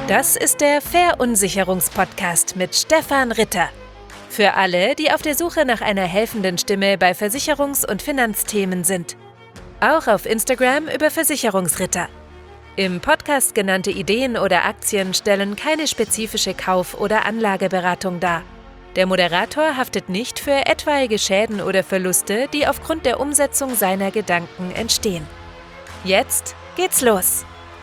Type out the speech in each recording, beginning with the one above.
Das ist der Verunsicherungspodcast mit Stefan Ritter. Für alle, die auf der Suche nach einer helfenden Stimme bei Versicherungs- und Finanzthemen sind. Auch auf Instagram über Versicherungsritter. Im Podcast genannte Ideen oder Aktien stellen keine spezifische Kauf- oder Anlageberatung dar. Der Moderator haftet nicht für etwaige Schäden oder Verluste, die aufgrund der Umsetzung seiner Gedanken entstehen. Jetzt geht's los!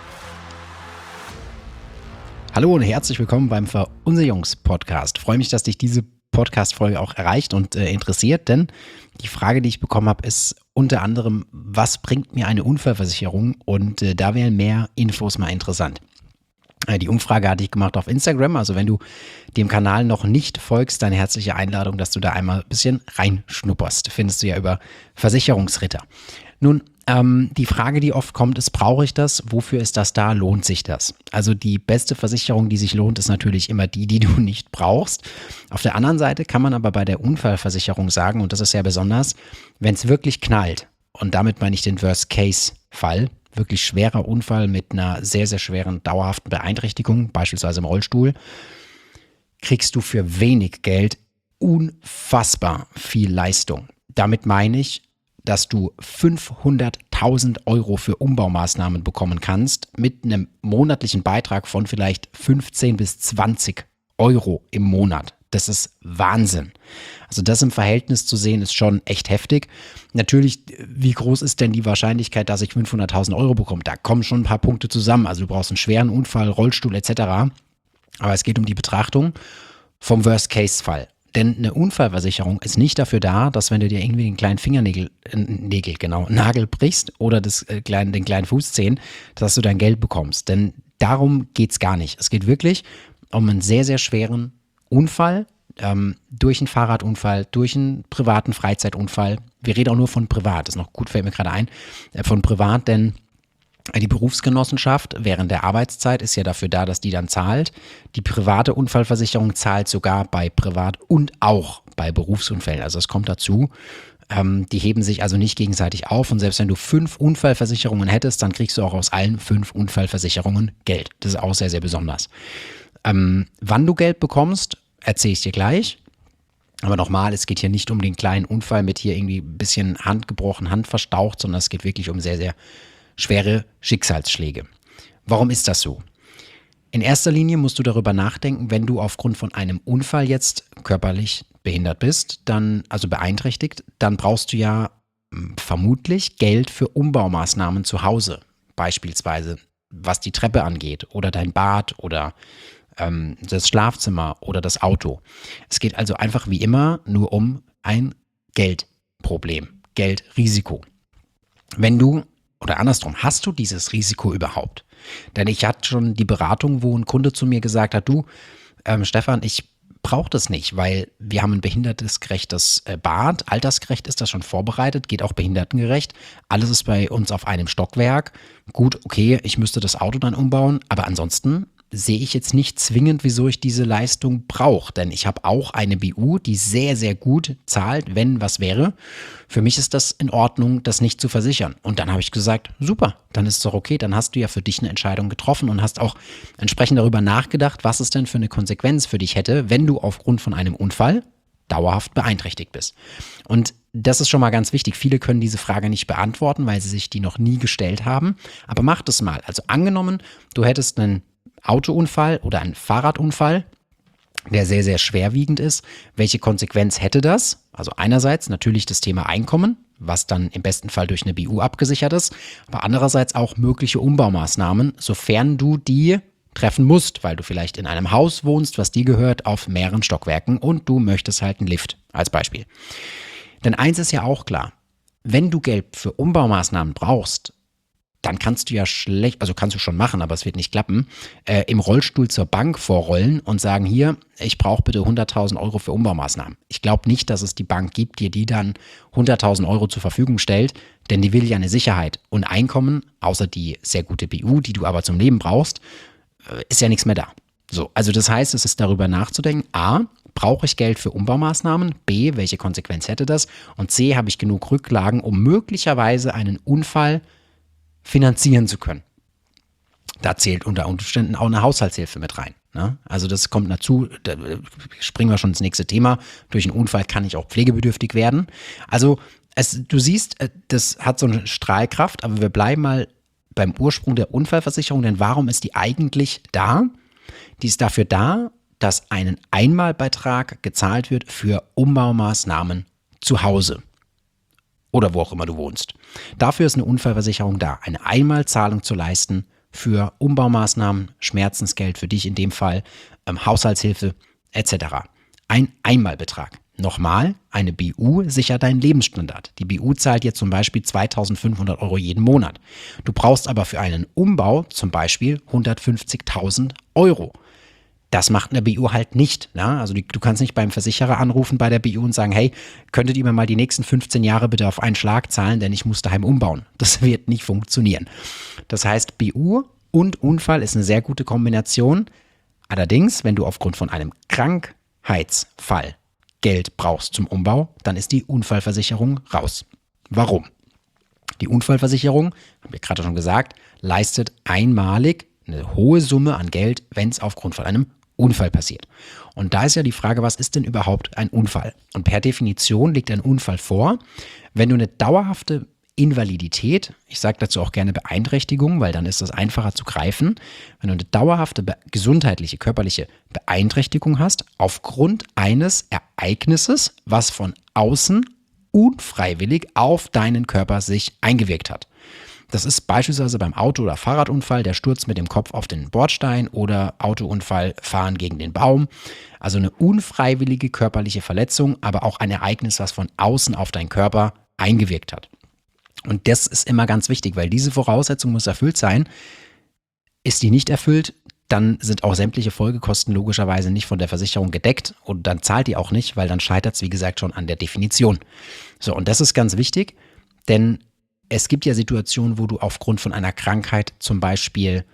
Hallo und herzlich willkommen beim Verunsicherungspodcast. Freue mich, dass dich diese Podcast-Folge auch erreicht und interessiert, denn die Frage, die ich bekommen habe, ist unter anderem, was bringt mir eine Unfallversicherung? Und da wären mehr Infos mal interessant. Die Umfrage hatte ich gemacht auf Instagram, also wenn du dem Kanal noch nicht folgst, dann herzliche Einladung, dass du da einmal ein bisschen reinschnupperst. Findest du ja über Versicherungsritter. Nun, die Frage, die oft kommt, ist, brauche ich das? Wofür ist das da? Lohnt sich das? Also die beste Versicherung, die sich lohnt, ist natürlich immer die, die du nicht brauchst. Auf der anderen Seite kann man aber bei der Unfallversicherung sagen, und das ist sehr besonders, wenn es wirklich knallt, und damit meine ich den Worst-Case-Fall, wirklich schwerer Unfall mit einer sehr, sehr schweren, dauerhaften Beeinträchtigung, beispielsweise im Rollstuhl, kriegst du für wenig Geld unfassbar viel Leistung. Damit meine ich, dass du 500.000 Euro für Umbaumaßnahmen bekommen kannst mit einem monatlichen Beitrag von vielleicht 15 bis 20 Euro im Monat. Das ist Wahnsinn. Also das im Verhältnis zu sehen, ist schon echt heftig. Natürlich, wie groß ist denn die Wahrscheinlichkeit, dass ich 500.000 Euro bekomme? Da kommen schon ein paar Punkte zusammen. Also du brauchst einen schweren Unfall, Rollstuhl etc. Aber es geht um die Betrachtung vom Worst-Case-Fall. Denn eine Unfallversicherung ist nicht dafür da, dass wenn du dir irgendwie den kleinen Nagel brichst oder den kleinen Fußzehen, dass du dein Geld bekommst. Denn darum geht es gar nicht. Es geht wirklich um einen sehr, sehr schweren Unfall, durch einen Fahrradunfall, durch einen privaten Freizeitunfall. Wir reden auch nur von privat, das ist noch gut, fällt mir gerade ein, von privat, denn die Berufsgenossenschaft während der Arbeitszeit ist ja dafür da, dass die dann zahlt. Die private Unfallversicherung zahlt sogar bei Privat- und auch bei Berufsunfällen. Also es kommt dazu. Die heben sich also nicht gegenseitig auf. Und selbst wenn du 5 Unfallversicherungen hättest, dann kriegst du auch aus allen 5 Unfallversicherungen Geld. Das ist auch sehr, sehr besonders. Wann du Geld bekommst, erzähle ich dir gleich. Aber nochmal, es geht hier nicht um den kleinen Unfall mit hier irgendwie ein bisschen Hand gebrochen, Hand verstaucht, sondern es geht wirklich um sehr, sehr schwere Schicksalsschläge. Warum ist das so? In erster Linie musst du darüber nachdenken, wenn du aufgrund von einem Unfall jetzt körperlich behindert bist, also beeinträchtigt, dann brauchst du ja vermutlich Geld für Umbaumaßnahmen zu Hause. Beispielsweise, was die Treppe angeht oder dein Bad oder das Schlafzimmer oder das Auto. Es geht also einfach wie immer nur um ein Geldproblem, Geldrisiko. Oder andersrum, hast du dieses Risiko überhaupt? Denn ich hatte schon die Beratung, wo ein Kunde zu mir gesagt hat, du, Stefan, ich brauche das nicht, weil wir haben ein behindertengerechtes Bad, altersgerecht ist das schon vorbereitet, geht auch behindertengerecht, alles ist bei uns auf einem Stockwerk. Gut, okay, ich müsste das Auto dann umbauen, aber ansonsten sehe ich jetzt nicht zwingend, wieso ich diese Leistung brauche. Denn ich habe auch eine BU, die sehr, sehr gut zahlt, wenn was wäre. Für mich ist das in Ordnung, das nicht zu versichern. Und dann habe ich gesagt, super, dann ist es doch okay. Dann hast du ja für dich eine Entscheidung getroffen und hast auch entsprechend darüber nachgedacht, was es denn für eine Konsequenz für dich hätte, wenn du aufgrund von einem Unfall dauerhaft beeinträchtigt bist. Und das ist schon mal ganz wichtig. Viele können diese Frage nicht beantworten, weil sie sich die noch nie gestellt haben. Aber mach das mal. Also angenommen, du hättest einen Autounfall oder ein Fahrradunfall, der sehr, sehr schwerwiegend ist. Welche Konsequenz hätte das? Also einerseits natürlich das Thema Einkommen, was dann im besten Fall durch eine BU abgesichert ist, aber andererseits auch mögliche Umbaumaßnahmen, sofern du die treffen musst, weil du vielleicht in einem Haus wohnst, was dir gehört, auf mehreren Stockwerken und du möchtest halt einen Lift als Beispiel. Denn eins ist ja auch klar, wenn du Geld für Umbaumaßnahmen brauchst, dann kannst du ja kannst du schon machen, aber es wird nicht klappen, im Rollstuhl zur Bank vorrollen und sagen, hier, ich brauche bitte 100.000 Euro für Umbaumaßnahmen. Ich glaube nicht, dass es die Bank gibt, die dann 100.000 Euro zur Verfügung stellt, denn die will ja eine Sicherheit und Einkommen, außer die sehr gute BU, die du aber zum Leben brauchst, ist ja nichts mehr da. So, also das heißt, es ist darüber nachzudenken, A, brauche ich Geld für Umbaumaßnahmen? B, welche Konsequenz hätte das? Und C, habe ich genug Rücklagen, um möglicherweise einen Unfall finanzieren zu können. Da zählt unter Umständen auch eine Haushaltshilfe mit rein. Ne? Also das kommt dazu, da springen wir schon ins nächste Thema. Durch einen Unfall kann ich auch pflegebedürftig werden. Also du siehst, das hat so eine Strahlkraft, aber wir bleiben mal beim Ursprung der Unfallversicherung, denn warum ist die eigentlich da? Die ist dafür da, dass ein Einmalbeitrag gezahlt wird für Umbaumaßnahmen zu Hause oder wo auch immer du wohnst. Dafür ist eine Unfallversicherung da, eine Einmalzahlung zu leisten für Umbaumaßnahmen, Schmerzensgeld für dich in dem Fall, Haushaltshilfe etc. Ein Einmalbetrag. Nochmal, eine BU sichert deinen Lebensstandard. Die BU zahlt dir zum Beispiel 2.500 € jeden Monat. Du brauchst aber für einen Umbau zum Beispiel 150.000 €. Das macht eine BU halt nicht. Ne? Also du kannst nicht beim Versicherer anrufen bei der BU und sagen, hey, könntet ihr mir mal die nächsten 15 Jahre bitte auf einen Schlag zahlen, denn ich muss daheim umbauen. Das wird nicht funktionieren. Das heißt, BU und Unfall ist eine sehr gute Kombination. Allerdings, wenn du aufgrund von einem Krankheitsfall Geld brauchst zum Umbau, dann ist die Unfallversicherung raus. Warum? Die Unfallversicherung, haben wir gerade schon gesagt, leistet einmalig eine hohe Summe an Geld, wenn es aufgrund von einem Unfall passiert. Und da ist ja die Frage, was ist denn überhaupt ein Unfall? Und per Definition liegt ein Unfall vor, wenn du eine dauerhafte Invalidität, ich sage dazu auch gerne Beeinträchtigung, weil dann ist das einfacher zu greifen, wenn du eine dauerhafte gesundheitliche, körperliche Beeinträchtigung hast, aufgrund eines Ereignisses, was von außen unfreiwillig auf deinen Körper sich eingewirkt hat. Das ist beispielsweise beim Auto- oder Fahrradunfall der Sturz mit dem Kopf auf den Bordstein oder Autounfall, Fahren gegen den Baum. Also eine unfreiwillige körperliche Verletzung, aber auch ein Ereignis, was von außen auf deinen Körper eingewirkt hat. Und das ist immer ganz wichtig, weil diese Voraussetzung muss erfüllt sein. Ist die nicht erfüllt, dann sind auch sämtliche Folgekosten logischerweise nicht von der Versicherung gedeckt und dann zahlt die auch nicht, weil dann scheitert es, wie gesagt, schon an der Definition. So, und das ist ganz wichtig, denn es gibt ja Situationen, wo du aufgrund von einer Krankheit zum Beispiel,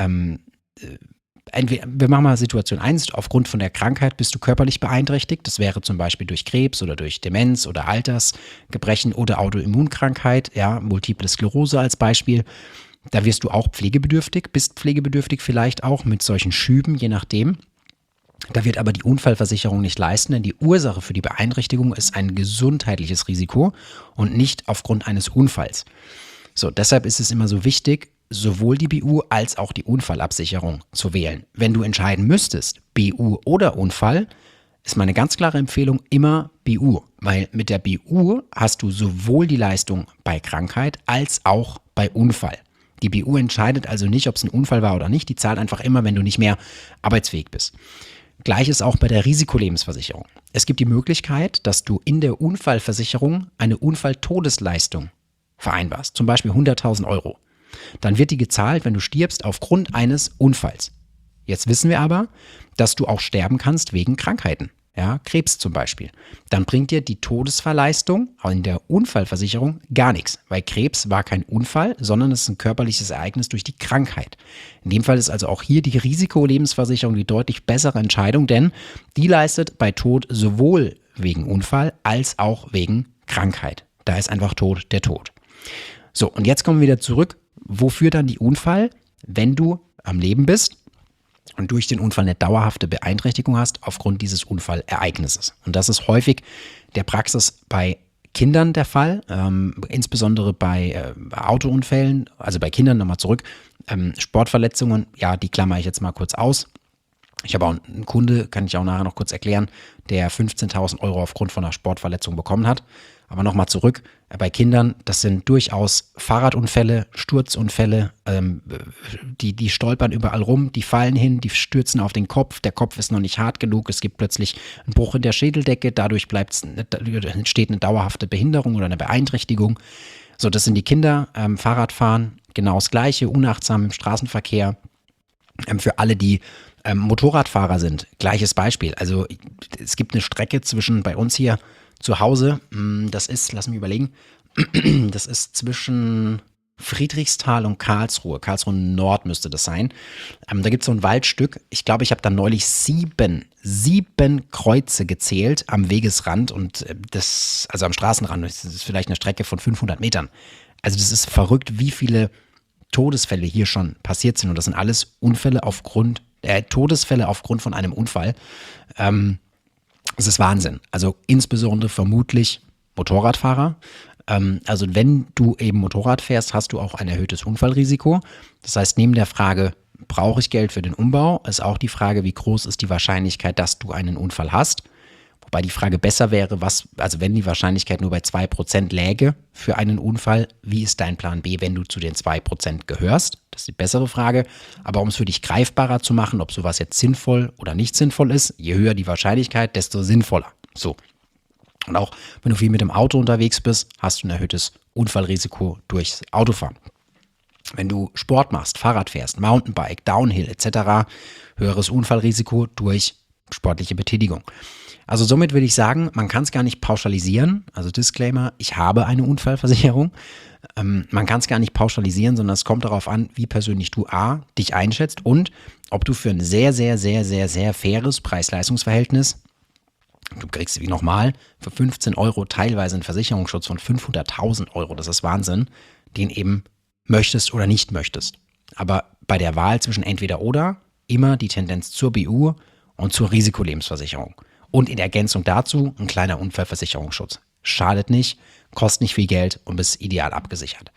wir machen mal Situation 1, aufgrund von der Krankheit bist du körperlich beeinträchtigt. Das wäre zum Beispiel durch Krebs oder durch Demenz oder Altersgebrechen oder Autoimmunkrankheit, ja, Multiple Sklerose als Beispiel. Da wirst du auch pflegebedürftig, bist pflegebedürftig vielleicht auch mit solchen Schüben, je nachdem. Da wird aber die Unfallversicherung nicht leisten, denn die Ursache für die Beeinträchtigung ist ein gesundheitliches Risiko und nicht aufgrund eines Unfalls. So, deshalb ist es immer so wichtig, sowohl die BU als auch die Unfallabsicherung zu wählen. Wenn du entscheiden müsstest, BU oder Unfall, ist meine ganz klare Empfehlung immer BU, weil mit der BU hast du sowohl die Leistung bei Krankheit als auch bei Unfall. Die BU entscheidet also nicht, ob es ein Unfall war oder nicht, die zahlt einfach immer, wenn du nicht mehr arbeitsfähig bist. Gleiches auch bei der Risikolebensversicherung. Es gibt die Möglichkeit, dass du in der Unfallversicherung eine Unfalltodesleistung vereinbarst, zum Beispiel 100.000 €. Dann wird die gezahlt, wenn du stirbst aufgrund eines Unfalls. Jetzt wissen wir aber, dass du auch sterben kannst wegen Krankheiten. Ja, Krebs zum Beispiel. Dann bringt dir die Todesfallleistung in der Unfallversicherung gar nichts, weil Krebs war kein Unfall, sondern es ist ein körperliches Ereignis durch die Krankheit. In dem Fall ist also auch hier die Risikolebensversicherung die deutlich bessere Entscheidung, denn die leistet bei Tod sowohl wegen Unfall als auch wegen Krankheit. Da ist einfach Tod der Tod. So, und jetzt kommen wir wieder zurück. Wofür dann die Unfall, wenn du am Leben bist und durch den Unfall eine dauerhafte Beeinträchtigung hast aufgrund dieses Unfallereignisses. Und das ist häufig der Praxis bei Kindern der Fall, insbesondere bei Autounfällen, also bei Kindern nochmal zurück, Sportverletzungen, ja, die klammere ich jetzt mal kurz aus. Ich habe auch einen Kunde, kann ich auch nachher noch kurz erklären, der 15.000 € aufgrund von einer Sportverletzung bekommen hat. Aber nochmal zurück, bei Kindern, das sind durchaus Fahrradunfälle, Sturzunfälle, die stolpern überall rum, die fallen hin, die stürzen auf den Kopf, der Kopf ist noch nicht hart genug, es gibt plötzlich einen Bruch in der Schädeldecke, dadurch entsteht eine dauerhafte Behinderung oder eine Beeinträchtigung. So, das sind die Kinder, Fahrradfahren, genau das Gleiche, unachtsam im Straßenverkehr. Für alle, die Motorradfahrer sind, gleiches Beispiel. Also es gibt eine Strecke zwischen bei uns hier zu Hause, das ist, lass mich überlegen, das ist zwischen Friedrichsthal und Karlsruhe. Karlsruhe Nord müsste das sein. Da gibt es so ein Waldstück. Ich glaube, ich habe da neulich sieben Kreuze gezählt am Wegesrand und also am Straßenrand. Das ist vielleicht eine Strecke von 500 Metern. Also das ist verrückt, wie viele Todesfälle hier schon passiert sind. Und das sind alles Todesfälle aufgrund von einem Unfall. Das ist Wahnsinn. Also insbesondere vermutlich Motorradfahrer. Also wenn du eben Motorrad fährst, hast du auch ein erhöhtes Unfallrisiko. Das heißt, neben der Frage, brauche ich Geld für den Umbau, ist auch die Frage, wie groß ist die Wahrscheinlichkeit, dass du einen Unfall hast. Wobei die Frage besser wäre, also wenn die Wahrscheinlichkeit nur bei 2% läge für einen Unfall, wie ist dein Plan B, wenn du zu den 2% gehörst? Das ist die bessere Frage. Aber um es für dich greifbarer zu machen, ob sowas jetzt sinnvoll oder nicht sinnvoll ist, je höher die Wahrscheinlichkeit, desto sinnvoller. So. Und auch wenn du viel mit dem Auto unterwegs bist, hast du ein erhöhtes Unfallrisiko durchs Autofahren. Wenn du Sport machst, Fahrrad fährst, Mountainbike, Downhill etc., höheres Unfallrisiko durch sportliche Betätigung. Also somit will ich sagen, man kann es gar nicht pauschalisieren. Also Disclaimer, ich habe eine Unfallversicherung. Man kann es gar nicht pauschalisieren, sondern es kommt darauf an, wie persönlich du dich einschätzt und ob du für ein sehr, sehr, sehr, sehr, sehr faires Preis-Leistungs-Verhältnis, du kriegst wie nochmal für 15 Euro teilweise einen Versicherungsschutz von 500.000 Euro, das ist Wahnsinn, den eben möchtest oder nicht möchtest. Aber bei der Wahl zwischen entweder oder immer die Tendenz zur BU und zur Risikolebensversicherung. Und in Ergänzung dazu ein kleiner Unfallversicherungsschutz. Schadet nicht, kostet nicht viel Geld und bist ideal abgesichert.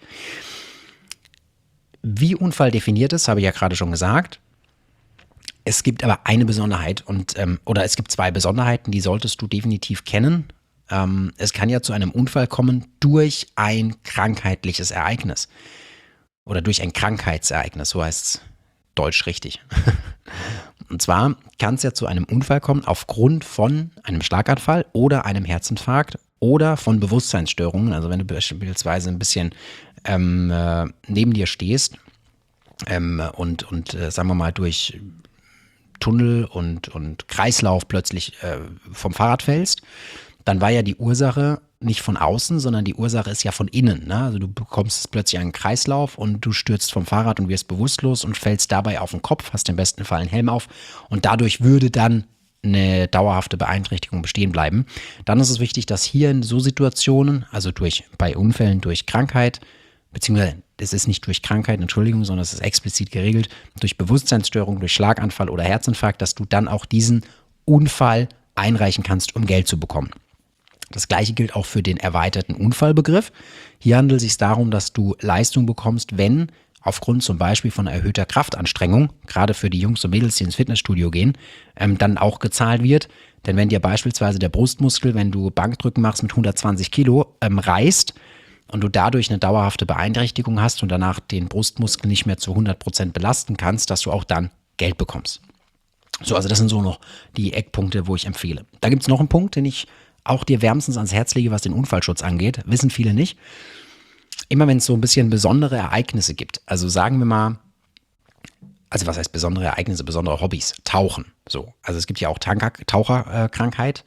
Wie Unfall definiert ist, habe ich ja gerade schon gesagt. Es gibt aber eine Besonderheit oder es gibt zwei Besonderheiten, die solltest du definitiv kennen. Es kann ja zu einem Unfall kommen durch ein krankheitliches Ereignis. Oder durch ein Krankheitsereignis, so heißt es deutsch richtig. Und zwar kann es ja zu einem Unfall kommen aufgrund von einem Schlaganfall oder einem Herzinfarkt oder von Bewusstseinsstörungen. Also wenn du beispielsweise ein bisschen neben dir stehst und sagen wir mal durch Tunnel und Kreislauf plötzlich vom Fahrrad fällst, dann war ja die Ursache nicht von außen, sondern die Ursache ist ja von innen. Ne? Also du bekommst plötzlich einen Kreislauf und du stürzt vom Fahrrad und wirst bewusstlos und fällst dabei auf den Kopf, hast im besten Fall einen Helm auf und dadurch würde dann eine dauerhafte Beeinträchtigung bestehen bleiben. Dann ist es wichtig, dass hier in so Situationen, also bei Unfällen durch Krankheit, beziehungsweise es ist nicht durch Krankheit, Entschuldigung, sondern es ist explizit geregelt, durch Bewusstseinsstörung, durch Schlaganfall oder Herzinfarkt, dass du dann auch diesen Unfall einreichen kannst, um Geld zu bekommen. Das gleiche gilt auch für den erweiterten Unfallbegriff. Hier handelt es sich darum, dass du Leistung bekommst, wenn aufgrund zum Beispiel von erhöhter Kraftanstrengung, gerade für die Jungs und Mädels, die ins Fitnessstudio gehen, dann auch gezahlt wird. Denn wenn dir beispielsweise der Brustmuskel, wenn du Bankdrücken machst mit 120 Kilo, reißt und du dadurch eine dauerhafte Beeinträchtigung hast und danach den Brustmuskel nicht mehr zu 100% belasten kannst, dass du auch dann Geld bekommst. So, also das sind so noch die Eckpunkte, wo ich empfehle. Da gibt es noch einen Punkt, den ich auch dir wärmstens ans Herz lege, was den Unfallschutz angeht. Wissen viele nicht. Immer wenn es so ein bisschen besondere Ereignisse gibt, also sagen wir mal, also was heißt besondere Ereignisse, besondere Hobbys, Tauchen, so. Also es gibt ja auch Taucherkrankheit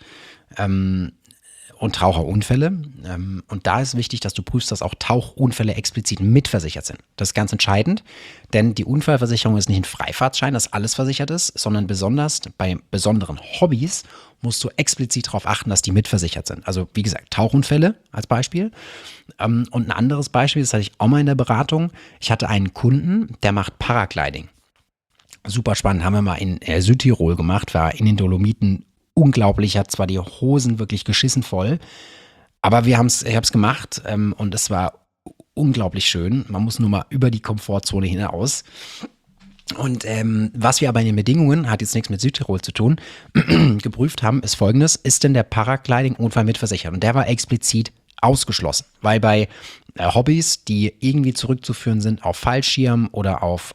und Taucherunfälle. Und da ist wichtig, dass du prüfst, dass auch Tauchunfälle explizit mitversichert sind. Das ist ganz entscheidend, denn die Unfallversicherung ist nicht ein Freifahrtschein, dass alles versichert ist, sondern besonders bei besonderen Hobbys musst du explizit darauf achten, dass die mitversichert sind. Also wie gesagt, Tauchunfälle als Beispiel. Und ein anderes Beispiel, das hatte ich auch mal in der Beratung. Ich hatte einen Kunden, der macht Paragliding. Super spannend, haben wir mal in Südtirol gemacht, war in den Dolomiten unglaublich, hat zwar die Hosen wirklich geschissen voll, aber ich habe es gemacht und es war unglaublich schön. Man muss nur mal über die Komfortzone hinaus. Und was wir aber in den Bedingungen, hat jetzt nichts mit Südtirol zu tun, geprüft haben, ist folgendes: Ist denn der Paragliding-Unfall mitversichert? Und der war explizit ausgeschlossen, weil bei Hobbys, die irgendwie zurückzuführen sind auf Fallschirm oder auf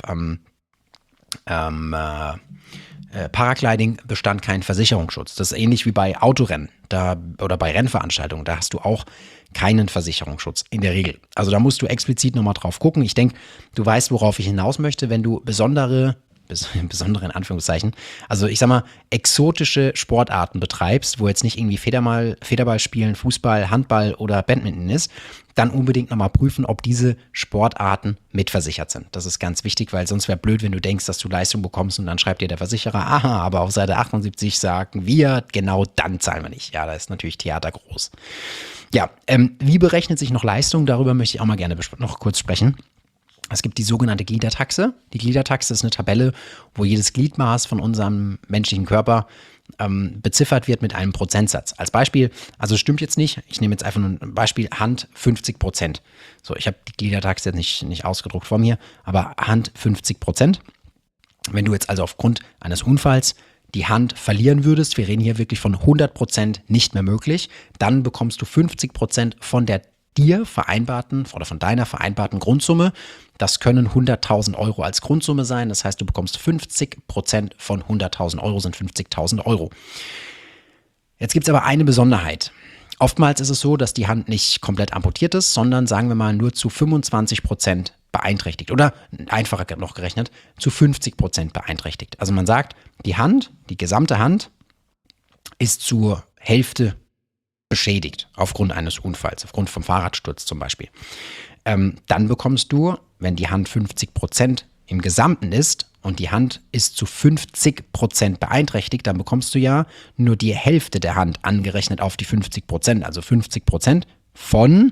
Paragliding, bestand kein Versicherungsschutz. Das ist ähnlich wie bei Autorennen oder bei Rennveranstaltungen. Da hast du auch keinen Versicherungsschutz in der Regel. Also da musst du explizit nochmal drauf gucken. Ich denke, du weißt, worauf ich hinaus möchte, wenn du besondere in Anführungszeichen, also ich sag mal, exotische Sportarten betreibst, wo jetzt nicht irgendwie Federball spielen, Fußball, Handball oder Badminton ist, dann unbedingt nochmal prüfen, ob diese Sportarten mitversichert sind. Das ist ganz wichtig, weil sonst wäre blöd, wenn du denkst, dass du Leistung bekommst und dann schreibt dir der Versicherer, aha, aber auf Seite 78 sagen wir, genau dann zahlen wir nicht. Ja, da ist natürlich Theater groß. Ja, wie berechnet sich noch Leistung? Darüber möchte ich auch mal gerne noch kurz sprechen. Es gibt die sogenannte Gliedertaxe. Die Gliedertaxe ist eine Tabelle, wo jedes Gliedmaß von unserem menschlichen Körper beziffert wird mit einem Prozentsatz. Als Beispiel, also stimmt jetzt nicht, ich nehme jetzt einfach nur ein Beispiel, Hand 50%. So, ich habe die Gliedertaxe jetzt nicht ausgedruckt vor mir, aber Hand 50%. Wenn du jetzt also aufgrund eines Unfalls die Hand verlieren würdest, wir reden hier wirklich von 100% nicht mehr möglich, dann bekommst du 50% von der dir vereinbarten oder von deiner vereinbarten Grundsumme. Das können 100.000 Euro als Grundsumme sein. Das heißt, du bekommst 50% von 100.000 Euro, sind 50.000 Euro. Jetzt gibt es aber eine Besonderheit. Oftmals ist es so, dass die Hand nicht komplett amputiert ist, sondern sagen wir mal nur zu 25% beeinträchtigt oder einfacher noch gerechnet, zu 50% beeinträchtigt. Also man sagt, die Hand, die gesamte Hand ist zur Hälfte beschädigt aufgrund eines Unfalls, aufgrund vom Fahrradsturz zum Beispiel. Dann bekommst du, wenn die Hand 50% im Gesamten ist und die Hand ist zu 50% beeinträchtigt, dann bekommst du ja nur die Hälfte der Hand angerechnet auf die 50%. Also 50% von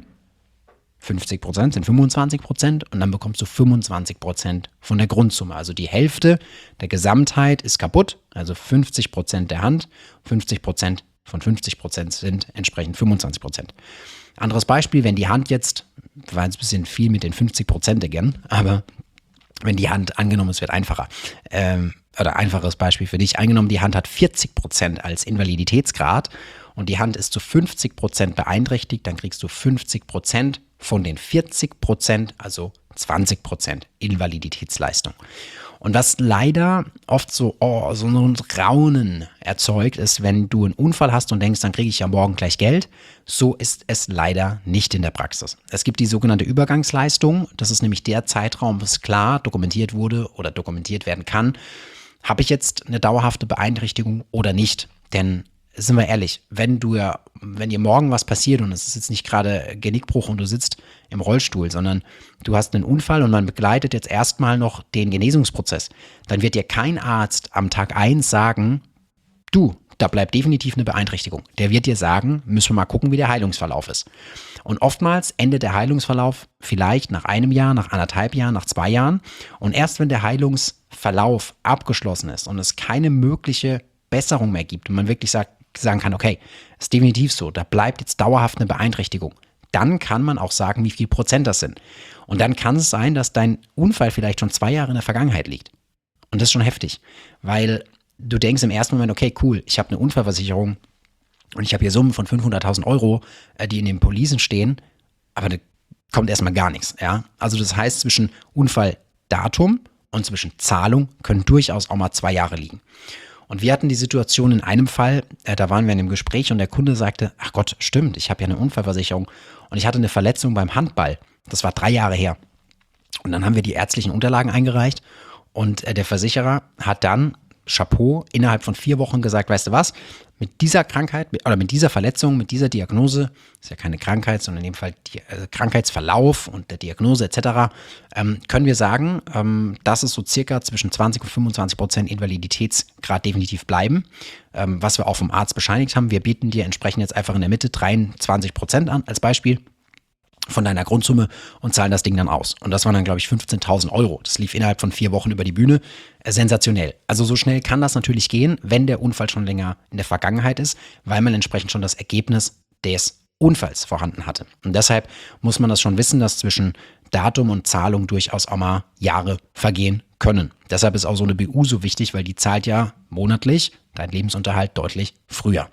50% sind 25% und dann bekommst du 25% von der Grundsumme. Also die Hälfte der Gesamtheit ist kaputt, also 50% der Hand, 50% von 50% sind entsprechend 25%. Anderes Beispiel, wenn die Hand jetzt, war jetzt ein bisschen viel mit den 50% again, aber wenn die Hand, angenommen, es wird einfacher, oder einfaches Beispiel für dich, angenommen, die Hand hat 40% als Invaliditätsgrad und die Hand ist zu 50% beeinträchtigt, dann kriegst du 50% von den 40%, also 20% Invaliditätsleistung. Und was leider oft so ein Raunen erzeugt, ist, wenn du einen Unfall hast und denkst, dann kriege ich ja morgen gleich Geld. So ist es leider nicht in der Praxis. Es gibt die sogenannte Übergangsleistung. Das ist nämlich der Zeitraum, bis klar dokumentiert wurde oder dokumentiert werden kann. Habe ich jetzt eine dauerhafte Beeinträchtigung oder nicht? Denn sind wir ehrlich, wenn dir morgen was passiert und es ist jetzt nicht gerade Genickbruch und du sitzt im Rollstuhl, sondern du hast einen Unfall und man begleitet jetzt erstmal noch den Genesungsprozess, dann wird dir kein Arzt am Tag 1 sagen, du, da bleibt definitiv eine Beeinträchtigung. Der wird dir sagen, müssen wir mal gucken, wie der Heilungsverlauf ist. Und oftmals endet der Heilungsverlauf vielleicht nach einem Jahr, nach 1,5 Jahren, nach 2 Jahren. Und erst wenn der Heilungsverlauf abgeschlossen ist und es keine mögliche Besserung mehr gibt und man wirklich sagen kann, okay, ist definitiv so, da bleibt jetzt dauerhaft eine Beeinträchtigung. Dann kann man auch sagen, wie viel Prozent das sind. Und dann kann es sein, dass dein Unfall vielleicht schon 2 Jahre in der Vergangenheit liegt. Und das ist schon heftig, weil du denkst im ersten Moment, okay, cool, ich habe eine Unfallversicherung und ich habe hier Summen von 500.000 Euro, die in den Policen stehen, aber da kommt erstmal gar nichts. Ja? Also das heißt, zwischen Unfalldatum und zwischen Zahlung können durchaus auch mal 2 Jahre liegen. Und wir hatten die Situation in einem Fall, da waren wir in einem Gespräch und der Kunde sagte, ach Gott, stimmt, ich habe ja eine Unfallversicherung und ich hatte eine Verletzung beim Handball. Das war 3 Jahre her. Und dann haben wir die ärztlichen Unterlagen eingereicht und der Versicherer hat dann, Chapeau, innerhalb von 4 Wochen gesagt, weißt du was, mit dieser Krankheit oder mit dieser Verletzung, mit dieser Diagnose, ist ja keine Krankheit, sondern in dem Fall Krankheitsverlauf und der Diagnose etc., können wir sagen, dass es so circa zwischen 20 und 25% Invaliditätsgrad definitiv bleiben, was wir auch vom Arzt bescheinigt haben. Wir bieten dir entsprechend jetzt einfach in der Mitte 23% an, als Beispiel von deiner Grundsumme und zahlen das Ding dann aus. Und das waren dann, glaube ich, 15.000 Euro. Das lief innerhalb von 4 Wochen über die Bühne. Sensationell. Also so schnell kann das natürlich gehen, wenn der Unfall schon länger in der Vergangenheit ist, weil man entsprechend schon das Ergebnis des Unfalls vorhanden hatte. Und deshalb muss man das schon wissen, dass zwischen Datum und Zahlung durchaus auch mal Jahre vergehen können. Deshalb ist auch so eine BU so wichtig, weil die zahlt ja monatlich deinen Lebensunterhalt deutlich früher.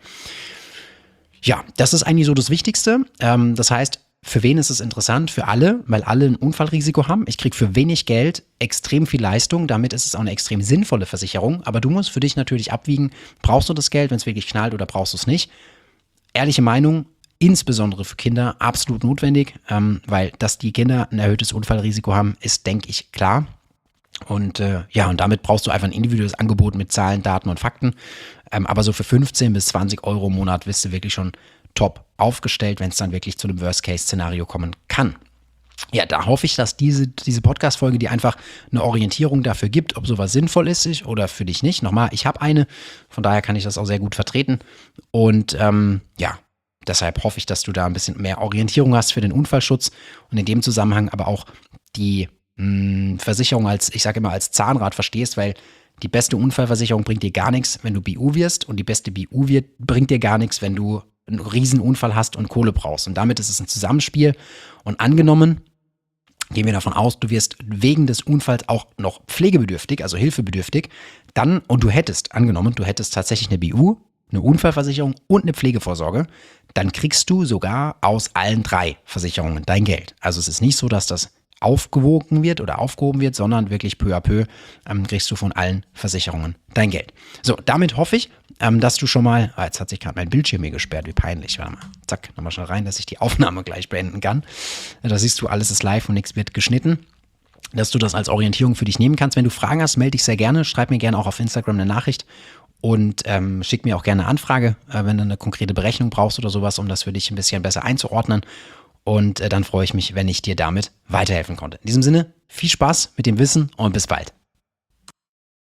Ja, das ist eigentlich so das Wichtigste. Das heißt, für wen ist es interessant? Für alle, weil alle ein Unfallrisiko haben. Ich kriege für wenig Geld extrem viel Leistung. Damit ist es auch eine extrem sinnvolle Versicherung. Aber du musst für dich natürlich abwiegen, brauchst du das Geld, wenn es wirklich knallt, oder brauchst du es nicht? Ehrliche Meinung, insbesondere für Kinder absolut notwendig, weil dass die Kinder ein erhöhtes Unfallrisiko haben, ist, denke ich, klar. Und und damit brauchst du einfach ein individuelles Angebot mit Zahlen, Daten und Fakten. Aber so für 15 bis 20 Euro im Monat bist du wirklich schon top aufgestellt, wenn es dann wirklich zu einem Worst-Case-Szenario kommen kann. Ja, da hoffe ich, dass diese Podcast-Folge dir einfach eine Orientierung dafür gibt, ob sowas sinnvoll ist oder für dich nicht. Nochmal, ich habe eine, von daher kann ich das auch sehr gut vertreten. Und deshalb hoffe ich, dass du da ein bisschen mehr Orientierung hast für den Unfallschutz und in dem Zusammenhang aber auch die Versicherung ich sage immer, als Zahnrad verstehst, weil die beste Unfallversicherung bringt dir gar nichts, wenn du BU wirst, und die beste BU bringt dir gar nichts, wenn du einen riesen Unfall hast und Kohle brauchst. Und damit ist es ein Zusammenspiel. Und angenommen, gehen wir davon aus, du wirst wegen des Unfalls auch noch pflegebedürftig, also hilfebedürftig, und du hättest tatsächlich eine BU, eine Unfallversicherung und eine Pflegevorsorge, dann kriegst du sogar aus allen 3 Versicherungen dein Geld. Also es ist nicht so, dass das aufgewogen wird oder aufgehoben wird, sondern wirklich peu à peu kriegst du von allen Versicherungen dein Geld. So, damit hoffe ich, dass du schon mal, jetzt hat sich gerade mein Bildschirm hier gesperrt, wie peinlich, warte mal, zack, nochmal schnell rein, dass ich die Aufnahme gleich beenden kann. Da siehst du, alles ist live und nichts wird geschnitten, dass du das als Orientierung für dich nehmen kannst. Wenn du Fragen hast, melde dich sehr gerne, schreib mir gerne auch auf Instagram eine Nachricht und schick mir auch gerne eine Anfrage, wenn du eine konkrete Berechnung brauchst oder sowas, um das für dich ein bisschen besser einzuordnen. Und dann freue ich mich, wenn ich dir damit weiterhelfen konnte. In diesem Sinne, viel Spaß mit dem Wissen und bis bald.